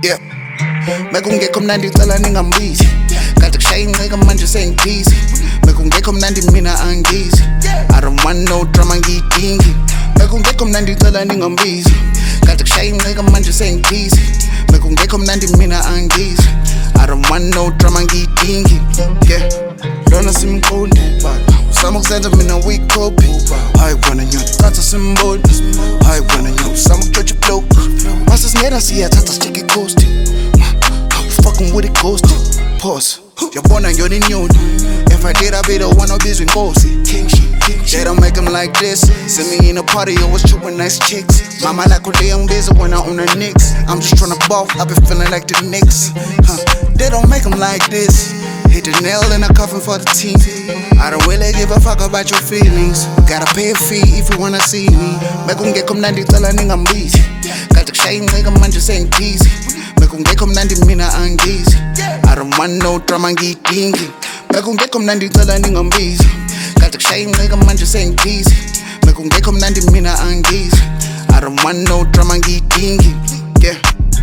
Yeah, mekungekho mnandi cela ningambizi kade kushaya inceka manje sengibhizi mekungekho mnandi mina angizi I don't want no drama ngiyidingi mekungekho mnandi cela ningambizi kade kushaya inceka manje sengibhizi mekungekho mnandi mina angizi I don't want no drama ngiyidingi yeah lona simqondi Sama kuzenza mina wikopi Hayi wena nyo Tata simboni Hayi wena nyo Sama kujoja blow Masa sinera siyathatha sijike coast Fucking with it ghost Pause Yabona yoni nyoni If I did I be the one obizwe inkosi They don't make them like this See me in a party always chewing nice chicks Mama like when they young busy when I own the Knicks I'm just tryna ball I been feeling like the Knicks They don't make them like this Hit the nail in a coffin for the team I don't really give a fuck about your feelings Gotta pay a fee if you wanna see me Mekungekho mnandi cela ningambizi Kade kushaya inceka manje sengibhizi Mekungekho mnandi mina angizi I don't want no drama ngiyidingi Mekungekho mnandi cela ningambizi Kade kushaya inceka manje sengibhizi Mekungekho mnandi mina angizi I don't want no drama ngiyidingi Yeah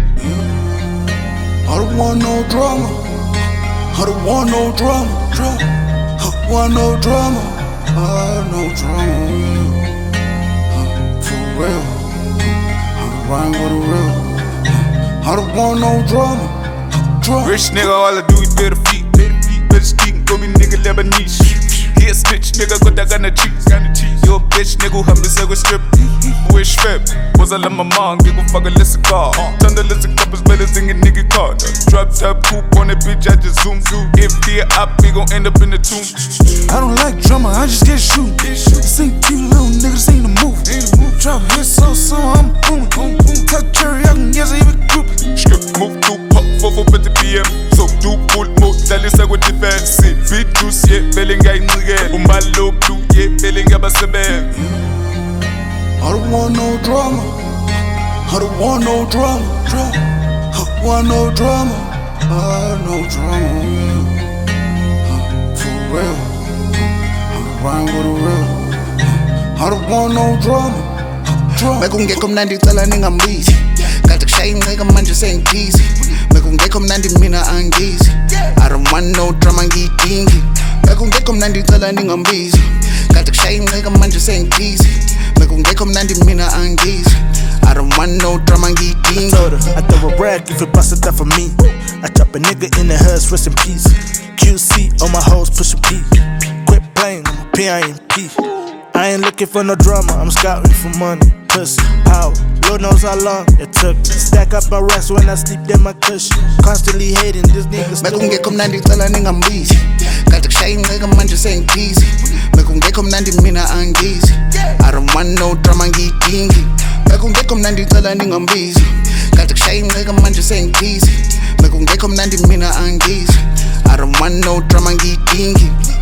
I don't want no drama I don't want no drama, I want no drama, no drama, for real, I'm riding with a real, I don't want no drama. Rich nigga, all I do is better feet, better speak, go me nigga Lebanese. He a snitch, nigga, got that gun of cheese. You a bitch, nigga, hum this nigga strip. Wish fib, was I let my mom give a fuck a listen car. Turn the listen cup as well as in a nigga car. Drop top coupe on that bitch, I just zoom. If he a op, we gon' end up in the tomb. I don't like drama, I just get shoot. This ain't cute little niggas, ain't a move. Drop hit so I'm booming. Touch cherry, I can guess I even group. Skip, move, do pop, 450 PM. So do pull, move, dale sa with the fancy. Beat juice, yeah, belling guy nigga. Umalo blue, yeah, belling up a seven. I don't want no drama. I don't want no drama. I want no drama. No drama. For real. I'm riding with a real. I don't want no drama. Mekungekho mnandi cela ningambizi Kade kushaya inceka manje sengibhizi Mekungekho mnandi mina angizi I don't want no drama ngiyidingi Mekungekho mnandi cela ningambizi Kade kushaya inceka manje sengibhizi Mekungekho mnandi mina angizi I don't want no drama ngiyidingi I told her, I throw a rag if it busted that for me I chop a nigga in the hearse, rest in peace QC on my hoes, push a P Quit playing, I'm a PIMP I ain't looking for no drama, I'm scouting for money Pussy, power, Lord knows how long it took Stack up my rest when I sleep, then my cushion Constantly hating, this nigga still Mekungekho mnandi cela ningambizi Kade kushaya inceka manje sengibhizi Mekungekho mnandi mina angizi I don't want no drama ngiyidingi Mekungekho mnandi cela ningambizi Kade kushaya inceka manje sengibhizi Mekungekho mnandi mina angizi I don't want no drama ngiyidingi